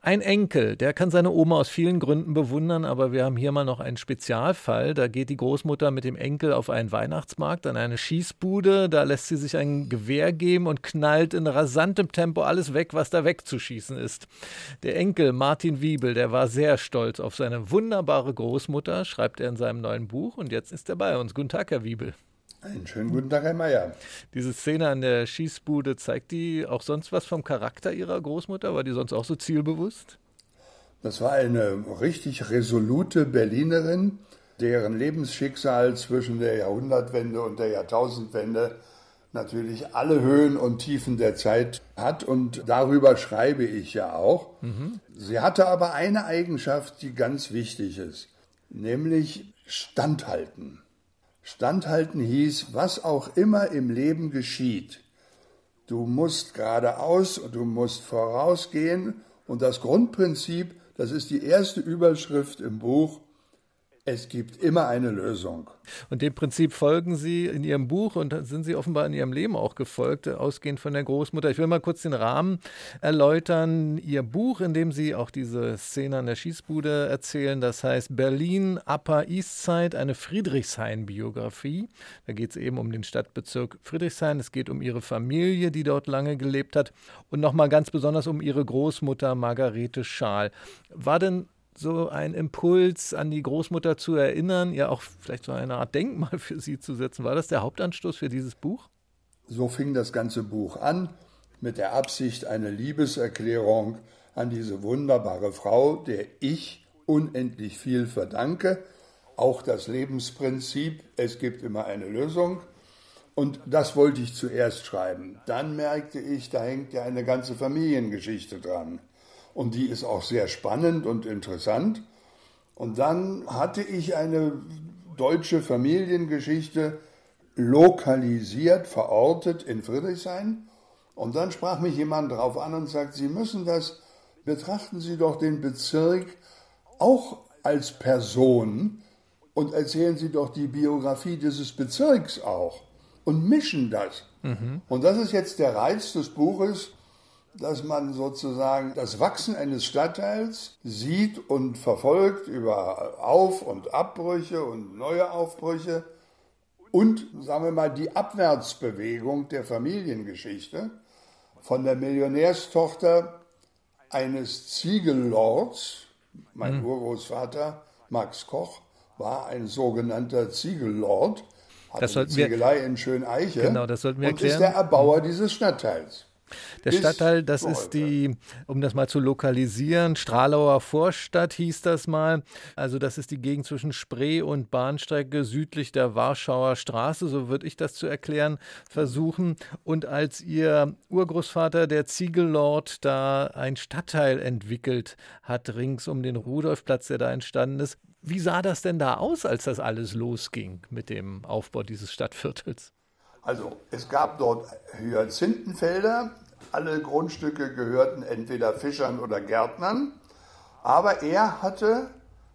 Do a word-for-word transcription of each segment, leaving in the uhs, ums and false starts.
Ein Enkel, der kann seine Oma aus vielen Gründen bewundern, aber wir haben hier mal noch einen Spezialfall. Da geht die Großmutter mit dem Enkel auf einen Weihnachtsmarkt, an eine Schießbude. Da lässt sie sich ein Gewehr geben und knallt in rasantem Tempo alles weg, was da wegzuschießen ist. Der Enkel, Martin Wiebel, der war sehr stolz auf seine wunderbare Großmutter, schreibt er in seinem neuen Buch. Und jetzt ist er bei uns. Guten Tag, Herr Wiebel. Einen schönen guten Tag, Herr Meier. Diese Szene an der Schießbude, zeigt die auch sonst was vom Charakter Ihrer Großmutter? War die sonst auch so zielbewusst? Das war eine richtig resolute Berlinerin, deren Lebensschicksal zwischen der Jahrhundertwende und der Jahrtausendwende natürlich alle Höhen und Tiefen der Zeit hat. Und darüber schreibe ich ja auch. Mhm. Sie hatte aber eine Eigenschaft, die ganz wichtig ist, nämlich Standhalten. Standhalten hieß, was auch immer im Leben geschieht. Du musst geradeaus und du musst vorausgehen. Und das Grundprinzip, das ist die erste Überschrift im Buch, es gibt immer eine Lösung. Und dem Prinzip folgen Sie in Ihrem Buch und sind Sie offenbar in Ihrem Leben auch gefolgt, ausgehend von der Großmutter. Ich will mal kurz den Rahmen erläutern. Ihr Buch, in dem Sie auch diese Szene an der Schießbude erzählen, das heißt Berlin Upper East Side, eine Friedrichshain-Biografie. Da geht es eben um den Stadtbezirk Friedrichshain. Es geht um Ihre Familie, die dort lange gelebt hat und nochmal ganz besonders um Ihre Großmutter Margarete Schaal. War denn so ein Impuls, an die Großmutter zu erinnern, ja auch vielleicht so eine Art Denkmal für sie zu setzen? War das der Hauptanstoß für dieses Buch? So fing das ganze Buch an, mit der Absicht, eine Liebeserklärung an diese wunderbare Frau, der ich unendlich viel verdanke. Auch das Lebensprinzip, es gibt immer eine Lösung. Und das wollte ich zuerst schreiben. Dann merkte ich, da hängt ja eine ganze Familiengeschichte dran. Und die ist auch sehr spannend und interessant. Und dann hatte ich eine deutsche Familiengeschichte lokalisiert, verortet in Friedrichshain. Und dann sprach mich jemand drauf an und sagt, Sie müssen das, betrachten Sie doch den Bezirk auch als Person und erzählen Sie doch die Biografie dieses Bezirks auch und mischen das. Mhm. Und das ist jetzt der Reiz des Buches, dass man sozusagen das Wachsen eines Stadtteils sieht und verfolgt über Auf- und Abbrüche und neue Aufbrüche und, sagen wir mal, die Abwärtsbewegung der Familiengeschichte von der Millionärstochter eines Ziegellords. Mein mhm. Urgroßvater Max Koch war ein sogenannter Ziegellord, hatte eine Ziegelei in Schöneiche genau, das sollten wir und erklären. Ist der Erbauer dieses Stadtteils. Der Stadtteil, das ist die, um das mal zu lokalisieren, Stralauer Vorstadt hieß das mal. Also das ist die Gegend zwischen Spree und Bahnstrecke südlich der Warschauer Straße, so würde ich das zu erklären versuchen. Und als Ihr Urgroßvater, der Ziegellord, da ein Stadtteil entwickelt hat, rings um den Rudolfplatz, der da entstanden ist, wie sah das denn da aus, als das alles losging mit dem Aufbau dieses Stadtviertels? Also es gab dort Hyazinthenfelder, alle Grundstücke gehörten entweder Fischern oder Gärtnern, aber er hatte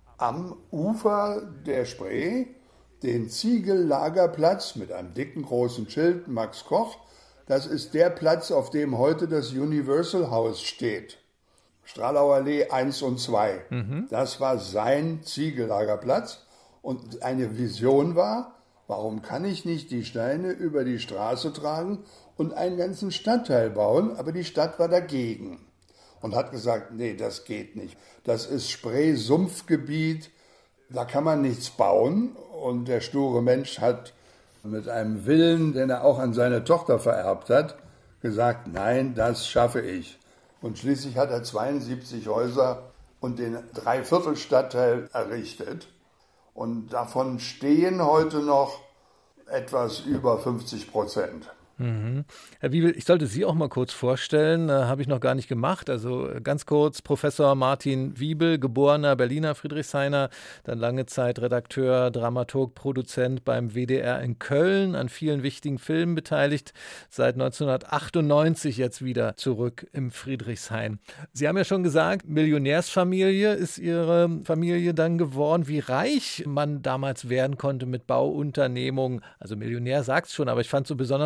am Ufer der Spree den Ziegellagerplatz mit einem dicken großen Schild, Max Koch. Das ist der Platz, auf dem heute das Universal House steht. Stralauer Allee eins und zwei. Mhm. Das war sein Ziegellagerplatz und eine Vision war, warum kann ich nicht die Steine über die Straße tragen und einen ganzen Stadtteil bauen? Aber die Stadt war dagegen und hat gesagt, nee, das geht nicht. Das ist Spree-Sumpfgebiet, da kann man nichts bauen. Und der sture Mensch hat mit einem Willen, den er auch an seine Tochter vererbt hat, gesagt, nein, das schaffe ich. Und schließlich hat er zweiundsiebzig Häuser und den Dreiviertelstadtteil errichtet. Und davon stehen heute noch etwas über fünfzig Prozent. Mhm. Herr Wiebel, ich sollte Sie auch mal kurz vorstellen, äh, habe ich noch gar nicht gemacht. Also ganz kurz, Professor Martin Wiebel, geborener Berliner Friedrichshainer, dann lange Zeit Redakteur, Dramaturg, Produzent beim W D R in Köln, an vielen wichtigen Filmen beteiligt, seit neunzehnhundertachtundneunzig jetzt wieder zurück im Friedrichshain. Sie haben ja schon gesagt, Millionärsfamilie ist Ihre Familie dann geworden. Wie reich man damals werden konnte mit Bauunternehmungen, also Millionär sagt es schon, aber ich fand so besonders plastisch,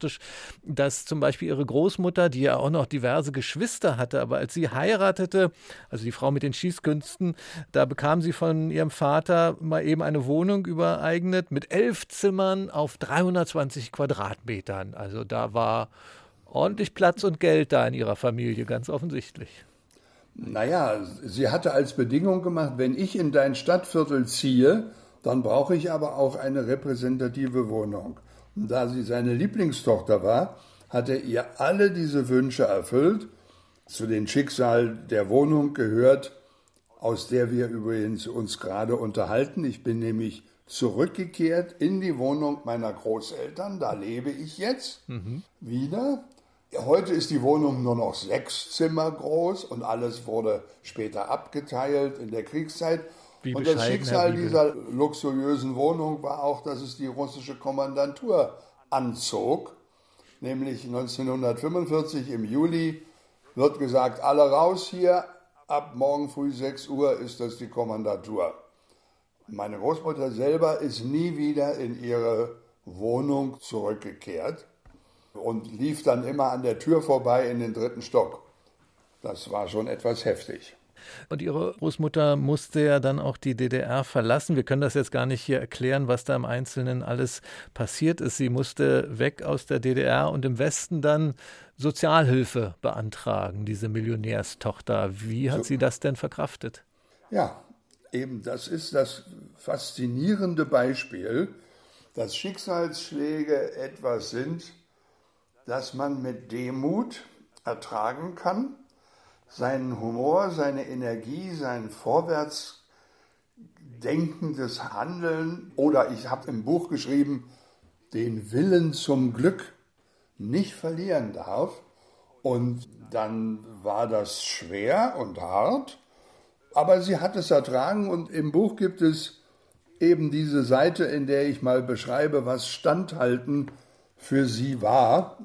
praktisch, dass zum Beispiel ihre Großmutter, die ja auch noch diverse Geschwister hatte, aber als sie heiratete, also die Frau mit den Schießkünsten, da bekam sie von ihrem Vater mal eben eine Wohnung übereignet mit elf Zimmern auf dreihundertzwanzig Quadratmetern. Also da war ordentlich Platz und Geld da in ihrer Familie, ganz offensichtlich. Naja, sie hatte als Bedingung gemacht, wenn ich in dein Stadtviertel ziehe, dann brauche ich aber auch eine repräsentative Wohnung. Und da sie seine Lieblingstochter war, hat er ihr alle diese Wünsche erfüllt. Zu dem Schicksal der Wohnung gehört, aus der wir übrigens uns gerade unterhalten. Ich bin nämlich zurückgekehrt in die Wohnung meiner Großeltern. Da lebe ich jetzt mhm. wieder. Heute ist die Wohnung nur noch sechs Zimmer groß und alles wurde später abgeteilt in der Kriegszeit. Wie und das Schicksal dieser luxuriösen Wohnung war auch, dass es die russische Kommandantur anzog. Nämlich neunzehnhundertfünfundvierzig im Juli wird gesagt, alle raus hier, ab morgen früh sechs Uhr ist das die Kommandantur. Meine Großmutter selber ist nie wieder in ihre Wohnung zurückgekehrt und lief dann immer an der Tür vorbei in den dritten Stock. Das war schon etwas heftig. Und Ihre Großmutter musste ja dann auch die D D R verlassen. Wir können das jetzt gar nicht hier erklären, was da im Einzelnen alles passiert ist. Sie musste weg aus der D D R und im Westen dann Sozialhilfe beantragen, diese Millionärstochter. Wie hat so. sie das denn verkraftet? Ja, eben das ist das faszinierende Beispiel, dass Schicksalsschläge etwas sind, das man mit Demut ertragen kann, seinen Humor, seine Energie, sein vorwärtsdenkendes Handeln oder ich habe im Buch geschrieben, den Willen zum Glück nicht verlieren darf. Und dann war das schwer und hart, aber sie hat es ertragen und im Buch gibt es eben diese Seite, in der ich mal beschreibe, was Standhalten für sie war.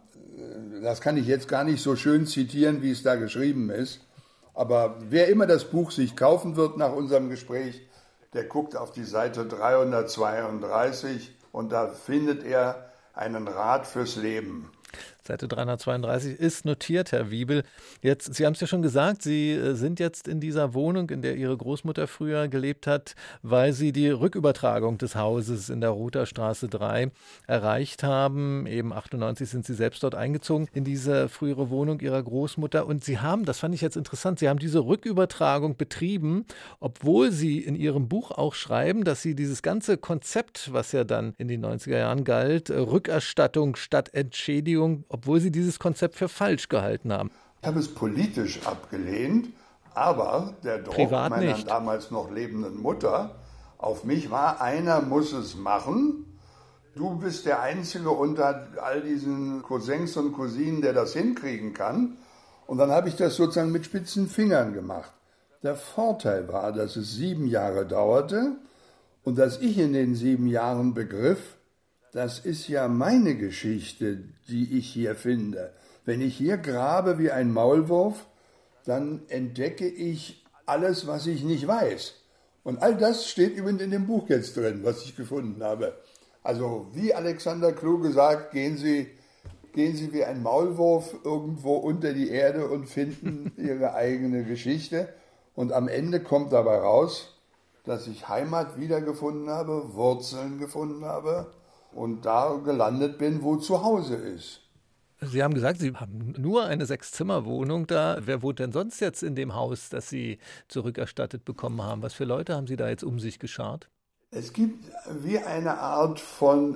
Das kann ich jetzt gar nicht so schön zitieren, wie es da geschrieben ist. Aber wer immer das Buch sich kaufen wird nach unserem Gespräch, der guckt auf die Seite dreihundertzweiunddreißig und da findet er einen Rat fürs Leben. Seite dreihundertzweiunddreißig ist notiert, Herr Wiebel. Jetzt, Sie haben es ja schon gesagt, Sie sind jetzt in dieser Wohnung, in der Ihre Großmutter früher gelebt hat, weil Sie die Rückübertragung des Hauses in der Rotherstraße drei erreicht haben. Eben achtundneunzig sind Sie selbst dort eingezogen in diese frühere Wohnung Ihrer Großmutter. Und Sie haben, das fand ich jetzt interessant, Sie haben diese Rückübertragung betrieben, obwohl Sie in Ihrem Buch auch schreiben, dass Sie dieses ganze Konzept, was ja dann in den neunziger Jahren galt, Rückerstattung statt Entschädigung, obwohl Sie dieses Konzept für falsch gehalten haben. Ich habe es politisch abgelehnt, aber der Druck Privat meiner nicht. damals noch lebenden Mutter auf mich war, einer muss es machen. Du bist der Einzige unter all diesen Cousins und Cousinen, der das hinkriegen kann. Und dann habe ich das sozusagen mit spitzen Fingern gemacht. Der Vorteil war, dass es sieben Jahre dauerte und dass ich in den sieben Jahren begriff, das ist ja meine Geschichte, die ich hier finde. Wenn ich hier grabe wie ein Maulwurf, dann entdecke ich alles, was ich nicht weiß. Und all das steht übrigens in dem Buch jetzt drin, was ich gefunden habe. Also wie Alexander Kluge sagt, gehen Sie, gehen Sie wie ein Maulwurf irgendwo unter die Erde und finden Ihre eigene Geschichte. Und am Ende kommt dabei raus, dass ich Heimat wiedergefunden habe, Wurzeln gefunden habe, und da gelandet bin, wo zu Hause ist. Sie haben gesagt, Sie haben nur eine Sechs-Zimmer-Wohnung da. Wer wohnt denn sonst jetzt in dem Haus, das Sie zurückerstattet bekommen haben? Was für Leute haben Sie da jetzt um sich geschart? Es gibt wie eine Art von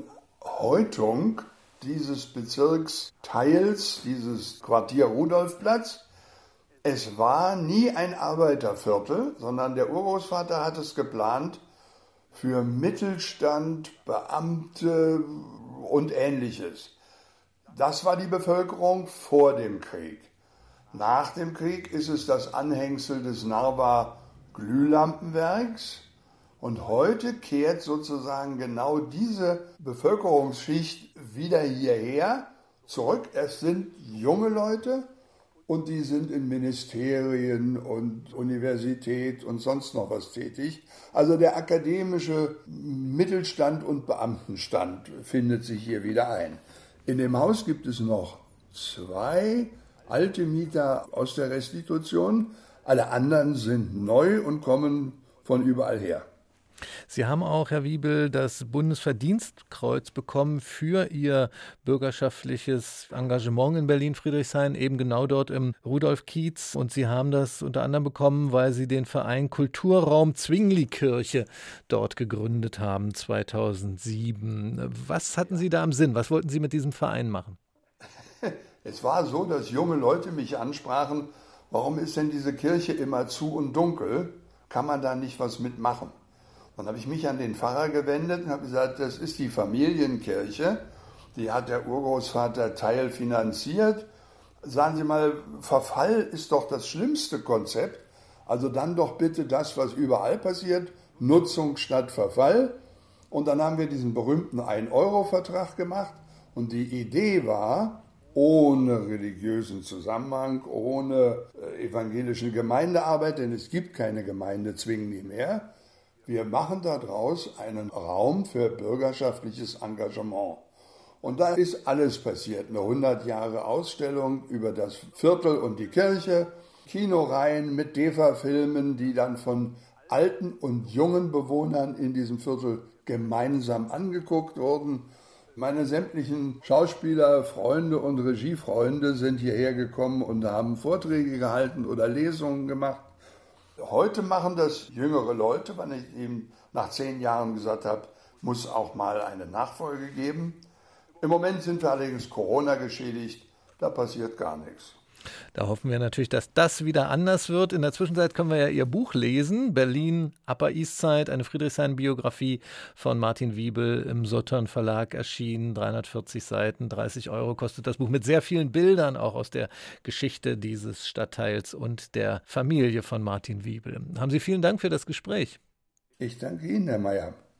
Häutung dieses Bezirksteils, dieses Quartier Rudolfplatz. Es war nie ein Arbeiterviertel, sondern der Urgroßvater hat es geplant, für Mittelstand, Beamte und Ähnliches. Das war die Bevölkerung vor dem Krieg. Nach dem Krieg ist es das Anhängsel des Narva Glühlampenwerks. Und heute kehrt sozusagen genau diese Bevölkerungsschicht wieder hierher zurück. Es sind junge Leute und die sind in Ministerien und Universität und sonst noch was tätig. Also der akademische Mittelstand und Beamtenstand findet sich hier wieder ein. In dem Haus gibt es noch zwei alte Mieter aus der Restitution. Alle anderen sind neu und kommen von überall her. Sie haben auch, Herr Wiebel, das Bundesverdienstkreuz bekommen für Ihr bürgerschaftliches Engagement in Berlin-Friedrichshain, eben genau dort im Rudolf-Kiez. Und Sie haben das unter anderem bekommen, weil Sie den Verein Kulturraum Zwingli-Kirche dort gegründet haben, zweitausendsieben. Was hatten Sie da im Sinn? Was wollten Sie mit diesem Verein machen? Es war so, dass junge Leute mich ansprachen, warum ist denn diese Kirche immer zu und dunkel? Kann man da nicht was mitmachen? Dann habe ich mich an den Pfarrer gewendet und habe gesagt, das ist die Familienkirche, die hat der Urgroßvater teilfinanziert. Sagen Sie mal, Verfall ist doch das schlimmste Konzept, also dann doch bitte das, was überall passiert, Nutzung statt Verfall. Und dann haben wir diesen berühmten ein Euro Vertrag gemacht und die Idee war, ohne religiösen Zusammenhang, ohne evangelische Gemeindearbeit, denn es gibt keine Gemeinde Zwingli mehr. Wir machen daraus einen Raum für bürgerschaftliches Engagement. Und da ist alles passiert. Eine hundert Jahre Ausstellung über das Viertel und die Kirche, Kinoreihen mit D E F A-Filmen, die dann von alten und jungen Bewohnern in diesem Viertel gemeinsam angeguckt wurden. Meine sämtlichen Schauspieler, Freunde und Regiefreunde sind hierher gekommen und haben Vorträge gehalten oder Lesungen gemacht. Heute machen das jüngere Leute, weil ich eben nach zehn Jahren gesagt habe, muss auch mal eine Nachfolge geben. Im Moment sind wir allerdings Corona geschädigt, da passiert gar nichts. Da hoffen wir natürlich, dass das wieder anders wird. In der Zwischenzeit können wir ja Ihr Buch lesen, Berlin, Upper East Side, eine Friedrichshain-Biografie von Martin Wiebel, im Sautern Verlag erschienen, dreihundertvierzig Seiten, dreißig Euro kostet das Buch, mit sehr vielen Bildern auch aus der Geschichte dieses Stadtteils und der Familie von Martin Wiebel. Haben Sie vielen Dank für das Gespräch. Ich danke Ihnen, Herr Mayer.